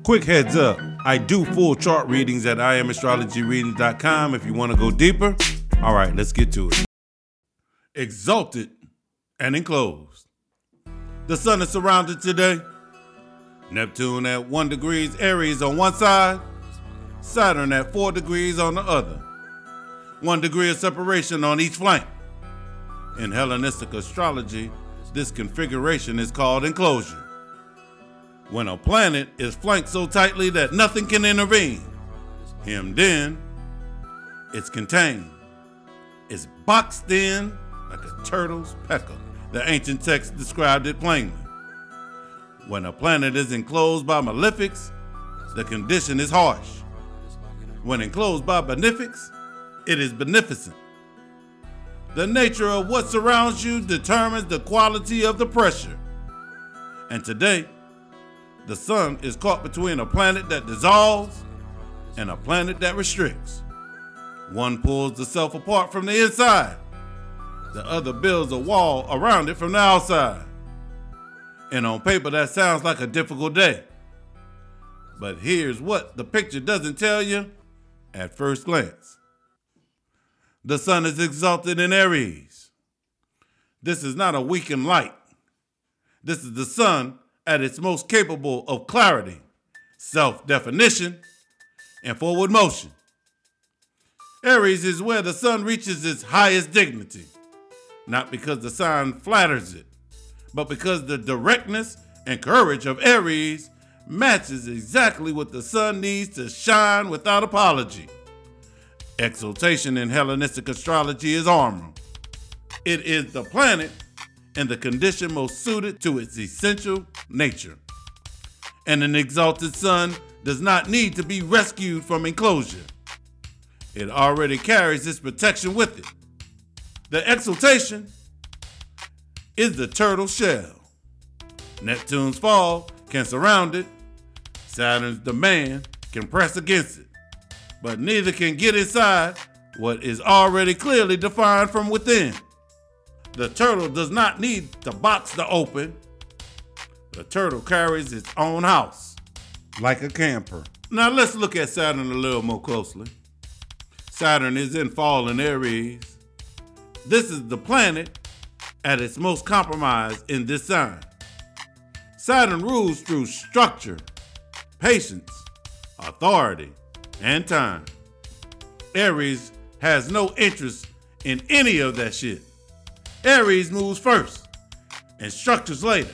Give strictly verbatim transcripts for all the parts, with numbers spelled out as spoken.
Quick heads up, I do full chart readings at I am astrology readings dot com if you want to go deeper. All right, let's get to it. Exalted and enclosed. The sun is surrounded today. Neptune at one degrees Aries on one side, Saturn at four degrees on the other. One degree of separation on each flank. In Hellenistic astrology, this configuration is called enclosure. When a planet is flanked so tightly that nothing can intervene, hemmed in, it's contained. It's boxed in like a turtle's pecker. The ancient text described it plainly. When a planet is enclosed by malefics, the condition is harsh. When enclosed by benefics, it is beneficent. The nature of what surrounds you determines the quality of the pressure. And today, the sun is caught between a planet that dissolves and a planet that restricts. One pulls the self apart from the inside. The other builds a wall around it from the outside. And on paper, that sounds like a difficult day. But here's what the picture doesn't tell you at first glance. The sun is exalted in Aries. This is not a weakened light. This is the sun at its most capable of clarity, self-definition, and forward motion. Aries is where the sun reaches its highest dignity, not because the sign flatters it, but because the directness and courage of Aries matches exactly what the sun needs to shine without apology. Exaltation in Hellenistic astrology is armor. It is the planet and the condition most suited to its essential nature. And an exalted sun does not need to be rescued from enclosure. It already carries its protection with it. The exaltation is the turtle shell. Neptune's fall can surround it. Saturn's demand can press against it. But neither can get inside what is already clearly defined from within. The turtle does not need to box the open. The turtle carries its own house, like a camper. Now let's look at Saturn a little more closely. Saturn is in fall in Aries. This is the planet at its most compromised in this sign. Saturn rules through structure, patience, authority, and time. Aries has no interest in any of that shit. Aries moves first and structures later.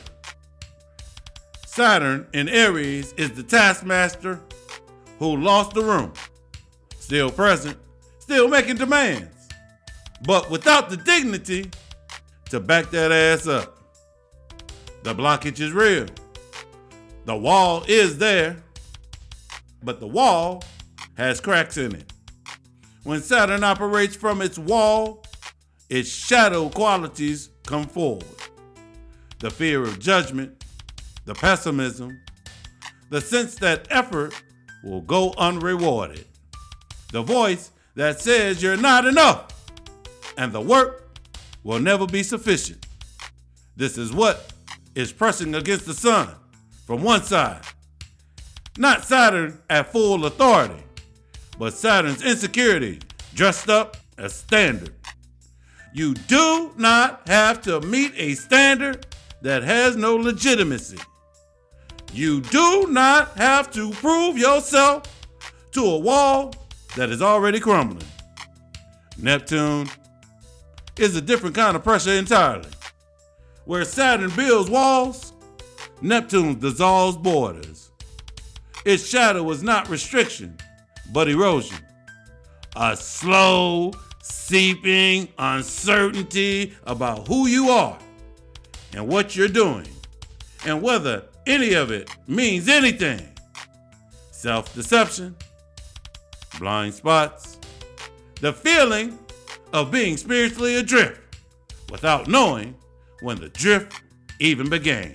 Saturn in Aries is the taskmaster who lost the room. Still present, still making demands, but without the dignity to back that ass up. The blockage is real. The wall is there, but the wall has cracks in it. When Saturn operates from its wall, its shadow qualities come forward. The fear of judgment, the pessimism, the sense that effort will go unrewarded, the voice that says you're not enough, and the work will never be sufficient. This is what is pressing against the sun from one side. Not Saturn at full authority, but Saturn's insecurity dressed up as standard. You do not have to meet a standard that has no legitimacy. You do not have to prove yourself to a wall that is already crumbling. Neptune is a different kind of pressure entirely. Where Saturn builds walls, Neptune dissolves borders. Its shadow is not restriction, but erosion. A slow, seeping uncertainty about who you are and what you're doing and whether any of it means anything. Self-deception, blind spots, the feeling of being spiritually adrift without knowing when the drift even began.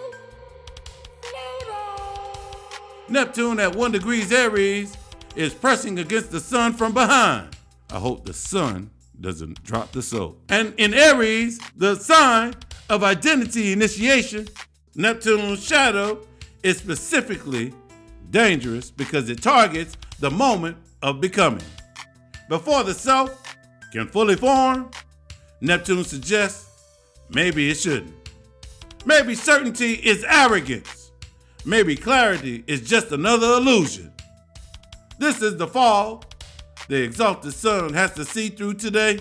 Neptune at one degrees Aries is pressing against the sun from behind. I hope the sun doesn't drop the soap. And in Aries, the sign of identity initiation, Neptune's shadow is specifically Dangerous because it targets the moment of becoming. Before the self can fully form, Neptune suggests maybe it shouldn't. Maybe certainty is arrogance. Maybe clarity is just another illusion. This is the fall the exalted sun has to see through today.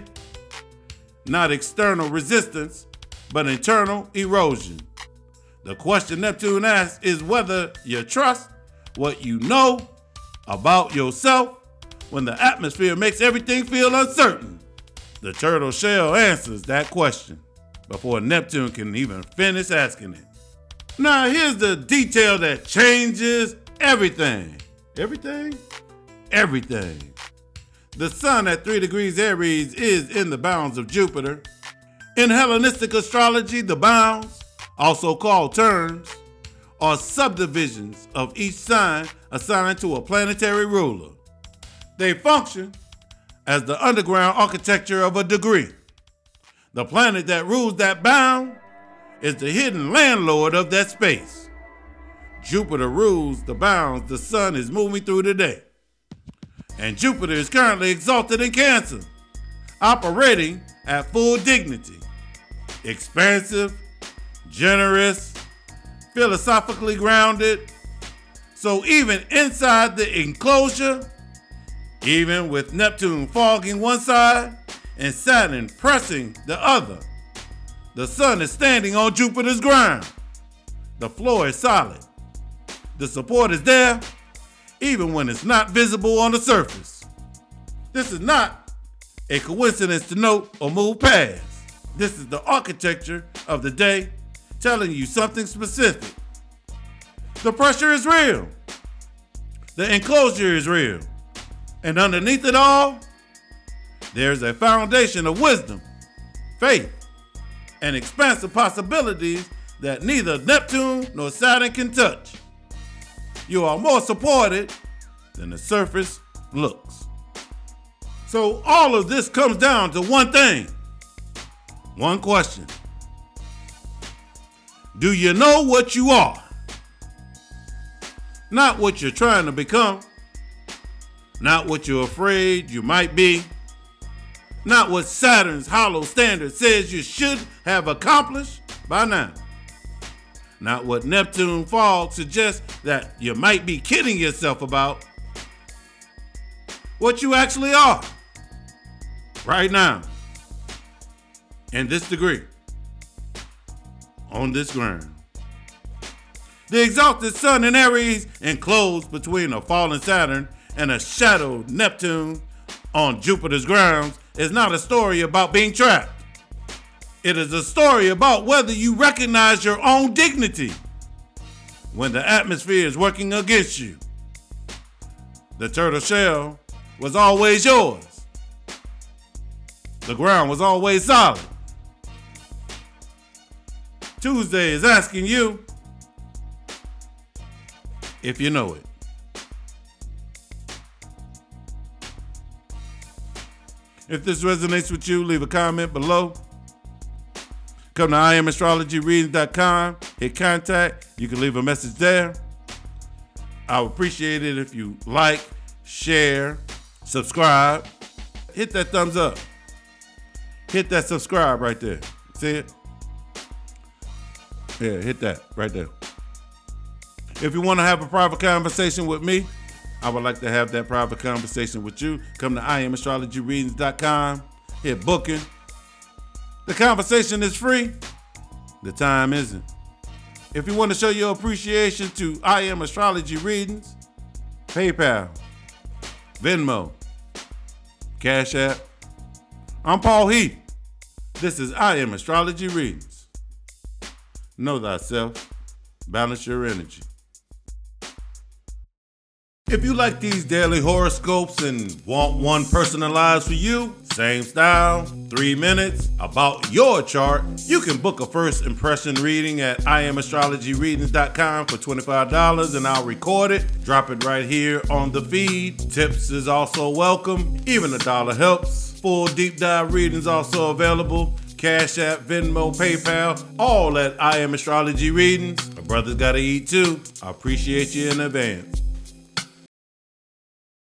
Not external resistance, but internal erosion. The question Neptune asks is whether you trust what you know about yourself when the atmosphere makes everything feel uncertain. The turtle shell answers that question before Neptune can even finish asking it. Now here's the detail that changes everything. Everything? Everything. The sun at three degrees Aries is in the bounds of Jupiter. In Hellenistic astrology, the bounds, also called terms, are subdivisions of each sign assigned to a planetary ruler. They function as the underground architecture of a degree. The planet that rules that bound is the hidden landlord of that space. Jupiter rules the bounds the sun is moving through today. And Jupiter is currently exalted in Cancer, operating at full dignity, expansive, generous, philosophically grounded. So even inside the enclosure, even with Neptune fogging one side and Saturn pressing the other, the sun is standing on Jupiter's ground. The floor is solid. The support is there, even when it's not visible on the surface. This is not a coincidence to note or move past. This is the architecture of the day telling you something specific. The pressure is real. The enclosure is real. And underneath it all, there's a foundation of wisdom, faith, and expansive possibilities that neither Neptune nor Saturn can touch. You are more supported than the surface looks. So all of this comes down to one thing, one question. Do you know what you are? Not what you're trying to become, not what you're afraid you might be, not what Saturn's hollow standard says you should have accomplished by now. Not what Neptune fog suggests that you might be kidding yourself about. What you actually are, right now, in this degree, on this ground. The exalted sun in Aries, enclosed between a fallen Saturn and a shadowed Neptune on Jupiter's grounds, is not a story about being trapped. It is a story about whether you recognize your own dignity when the atmosphere is working against you. The turtle shell was always yours. The ground was always solid. Tuesday is asking you if you know it. If this resonates with you, leave a comment below. Come to I am astrology readings dot com, hit contact. You can leave a message there. I would appreciate it if you like, share, subscribe. Hit that thumbs up. Hit that subscribe right there. See it? Yeah, hit that right there. If you want to have a private conversation with me, I would like to have that private conversation with you. Come to I am astrology readings dot com, hit booking. The conversation is free. The time isn't. If you want to show your appreciation to I Am Astrology Readings, PayPal, Venmo, Cash App. I'm Paul Heath. This is I Am Astrology Readings. Know thyself. Balance your energy. If you like these daily horoscopes and want one personalized for you, same style, three minutes, about your chart, you can book a first impression reading at I am astrology readings dot com for twenty-five dollars and I'll record it, drop it right here on the feed. Tips is also welcome, even a dollar helps. Full deep dive readings also available. Cash App, Venmo, PayPal, all at I Am Astrology Readings. My brother's gotta eat too. I appreciate you in advance.